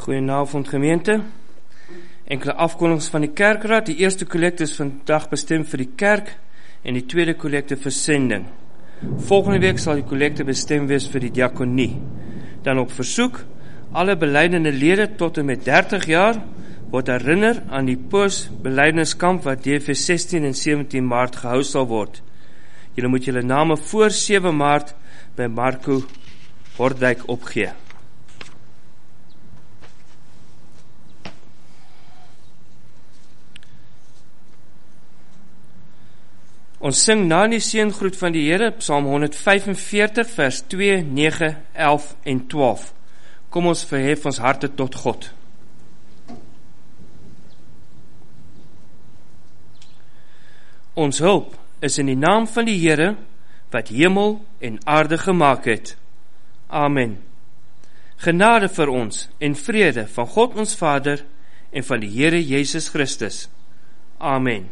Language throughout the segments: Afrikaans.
Goedenavond gemeente. Enkele afkondigings van die kerkraad. Die eerste kollekte is vandag bestem vir die kerk en die tweede kollekte vir sending. Volgende week sal die kollekte bestem wees vir die diakonie. Dan op versoek, alle belydenende lede tot en met 30 jaar word herinner aan die post-belydeniskamp wat DFS 16 en 17 Maart gehou sal word. Julle moet julle name voor 7 Maart by Marco Hordijk opgee. Ons sing na die seëngroet van die Here, Psalm 145, vers 2, 9, 11 en 12. Kom ons verhef ons harte tot God. Ons hulp is in die naam van die Here, wat hemel en aarde gemaak het. Amen. Genade vir ons en vrede van God ons Vader en van die Here Jesus Christus. Amen.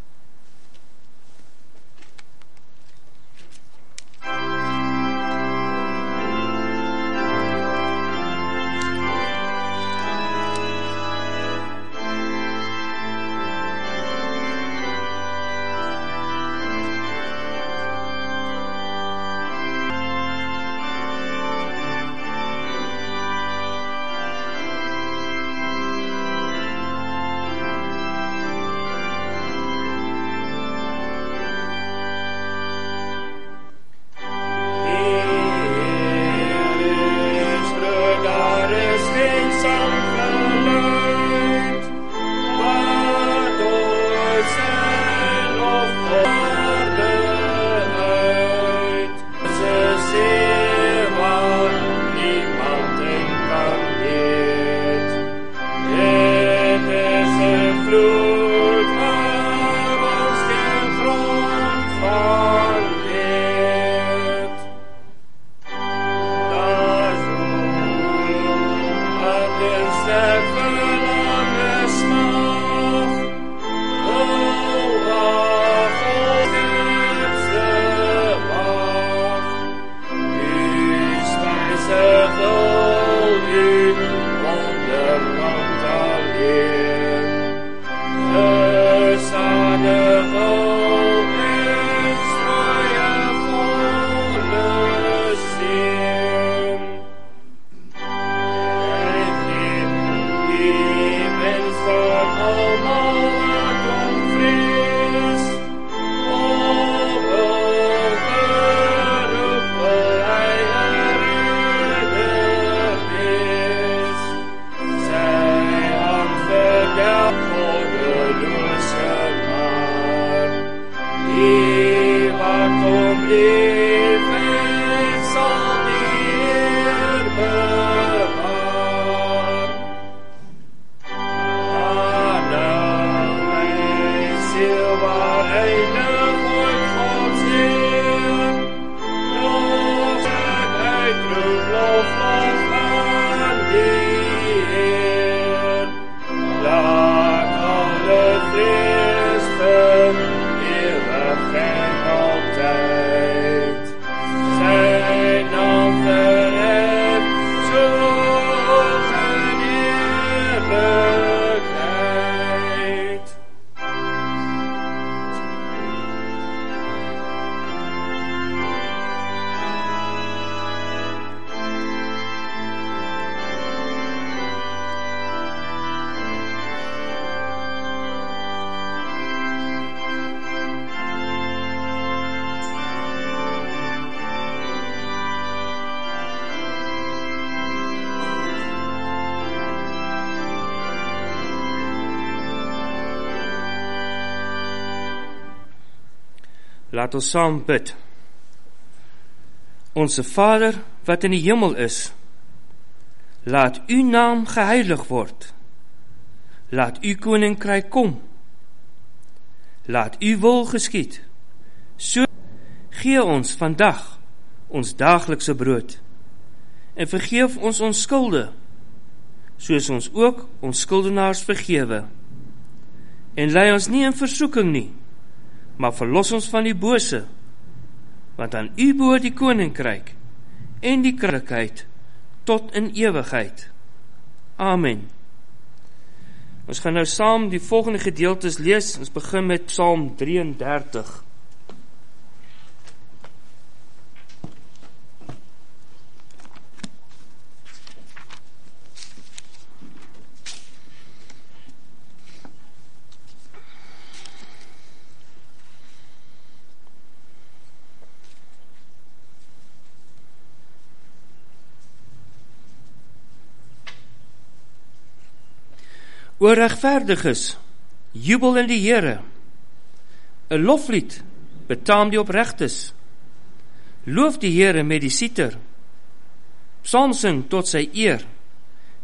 Laat ons saam bid. Onse Vader, wat in die hemel is, laat u naam geheilig word. Laat u koninkryk kom. Laat u wil geskied. So gee ons vandag ons daaglikse brood en vergeef ons ons skulde, soos ons ook ons skuldenaars vergewe. En lei ons nie in versoeking nie, maar verlos ons van die bose, want aan u behoort die koninkryk en die kragtigheid tot in ewigheid. Amen. Ons gaan nou saam die volgende gedeeltes lees. Ons begin met Psalm 33. O regverdiges, jubel in die Here. 'n loflied betaam die opregtes. Loof die Here met die siter. Psalm sing tot sy eer.